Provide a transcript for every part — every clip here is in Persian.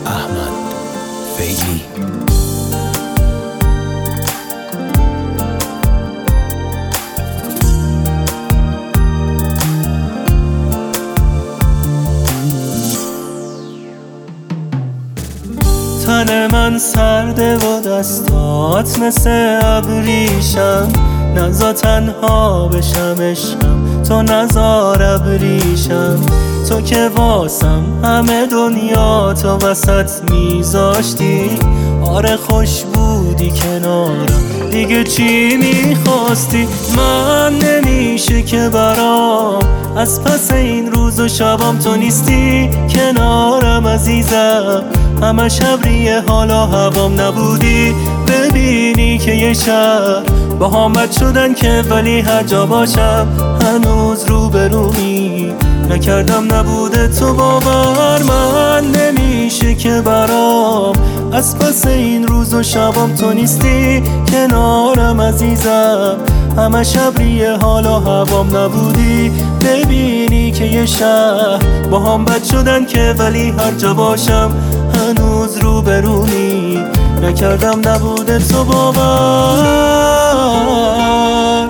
احمد فیلی. تن من سرده و دستات مثل ابریشم، نزا تنها بشم عشقم، تو نزار ابریشم. تو که واسم همه دنیا تو وسط میذاشتی، آره خوش بودی کنارم، دیگه چی میخواستی؟ من نمیشه که برام از پس این روز و شبام تو نیستی کنارم عزیزم. همه شبریه حالا هوام نبودی، ببینی که یه شب با هم بد شدن که ولی هر جا باشم هنوز روبرومی نکردم نبوده تو باور. من نمیشه که برام از پس این روز و شبام تو نیستی کنارم عزیزم. همه شبریه حالا هوام نبودی، ببینی که یه شب با هم بد شدن که ولی هر جا باشم هنوز روبرومی نکردم نبوده تو باور.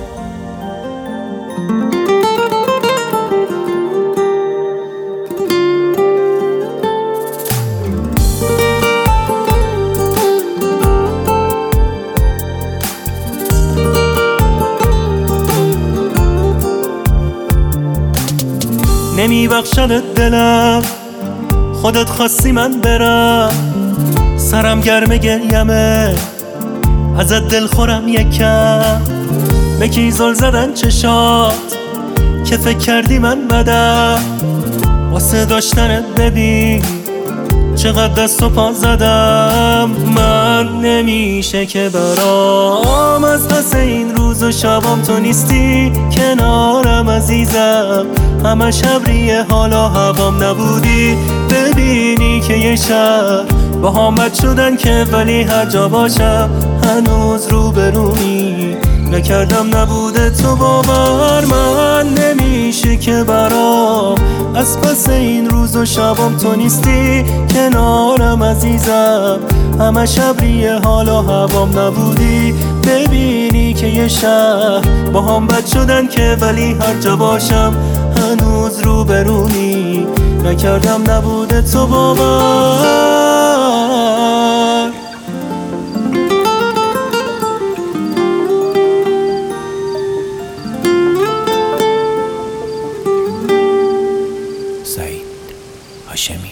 نمیبخشدت دلم، خودت خواستی من برم، سرم گرم گریمه ازت دل خورم یکم. به کی زل زدن چشات که فکر کردی من بدم، واسه داشتنت ببین چقدر دست و پا زدم. من نمیشه که برام از پس این روز و شبام تو نیستی کنارم عزیزم. همه شبریه حالا هوام نبودی، ببینی که یه شب با هم بد شدن که ولی هر جا باشم هنوز روبرومی نکردم نبوده تو باور. من نمیشه که برام از پس این روز و شبام تو نیستی کنارم عزیزم. همه شبریه حالا هوام نبودی، ببینی که یه شب با هم بد شدن که ولی هر جا باشم هنوز روبرومی نکردم نبوده تو باور. سعید هاشمی.